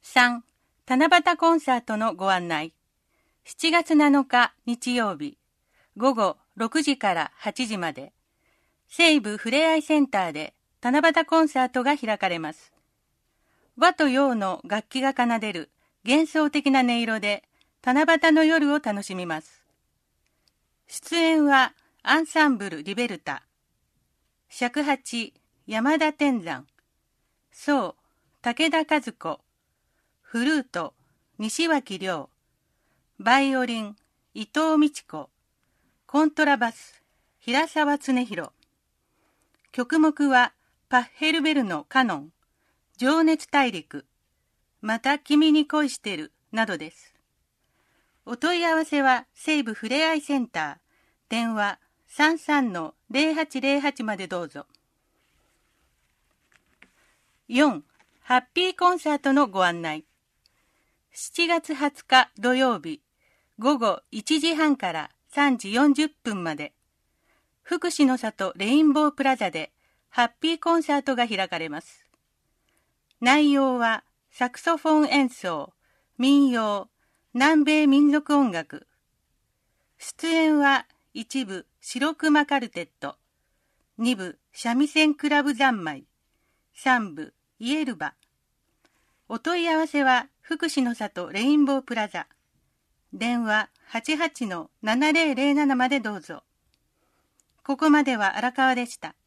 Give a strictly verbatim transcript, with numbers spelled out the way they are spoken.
さん. 七夕コンサートのご案内。しちがつなのか日曜日、午後ろくじからはちじまで、西部ふれあいセンターで七夕コンサートが開かれます。和と洋の楽器が奏でる幻想的な音色で七夕の夜を楽しみます。出演はアンサンブルリベルタ、尺八山田天山、奏武田和子、フルート西脇亮、バイオリン伊藤美智子、コントラバス平沢恒弘。曲目はパッヘルベルのカノン、情熱大陸、また君に恋してるなどです。お問い合わせは西部ふれあいセンター、電話 さんさんのゼロはちゼロはち までどうぞ。よん. ハッピーコンサートのご案内。しちがつはつか土曜日、午後いちじはんからさんじよんじゅっぷんまで、福祉の里レインボープラザでハッピーコンサートが開かれます。内容はサクソフォン演奏、民謡、南米民族音楽。出演はいち部白熊カルテット、に部三味線クラブ三昧、さん部イエルバ。お問い合わせは福祉の里レインボープラザ、電話 はちはちのななゼロゼロなな までどうぞ。ここまでは荒川でした。